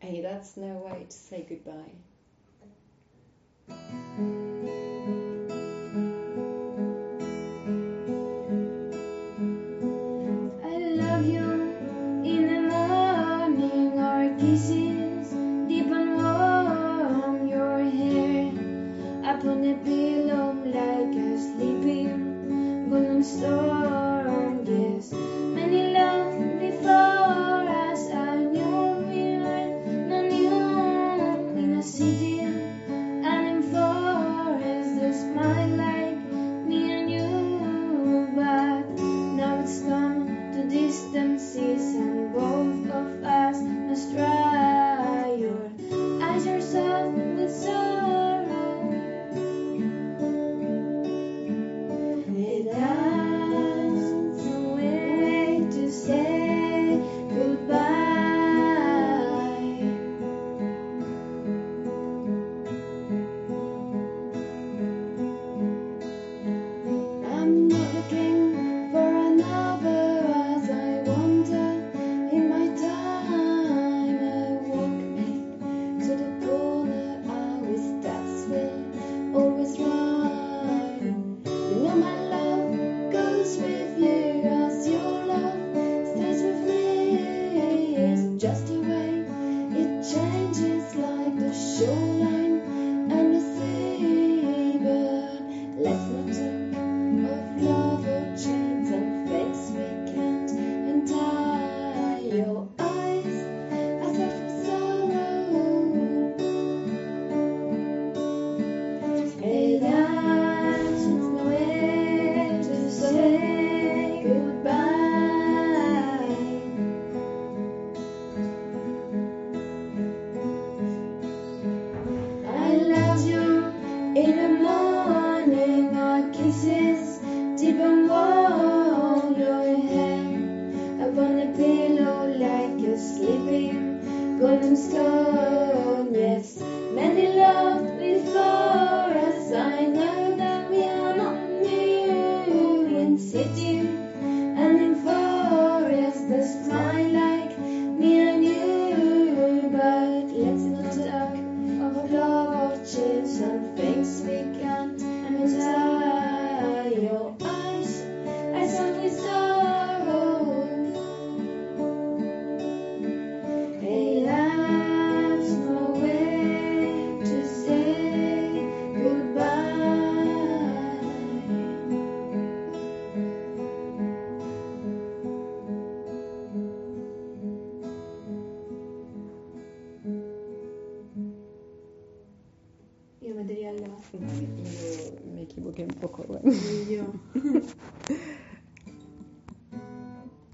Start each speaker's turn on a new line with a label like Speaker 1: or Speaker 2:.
Speaker 1: Hey, that's no way to say goodbye.
Speaker 2: I love you in the morning, our kisses deep and warm, your hair upon the pillow like a sleeping golden storm. Yes, many loved before us. I knew we were not new in a city and in forest. The smile like me and you, but now it's come to distances, and both of us must try. Your eyes are soft with sorrow. That's no way to say goodbye. I'm not looking for another as I wander in my time. I walk back to the corner I was, that's where always right. You know my love goes with you as your love stays with me. It's just the way it changes like the shoreline and the sea. But let's not talk of love or chains and things we can't untie. Your eyes are soft with sorrow. Hey, that's no way to say goodbye. I love you in the morning, our kisses deep and warm, your hair upon the pillow like a sleeping golden stone. Yes, many loved before us. I know that we are not new in city and in forest. The smile like me and you, but let's not talk of love or chains and things we can't untie. Your eyes are soft with sorrow. Hey, that's no way to say goodbye. Io vedrei alla
Speaker 1: Io mi equivoqué un poco.
Speaker 2: io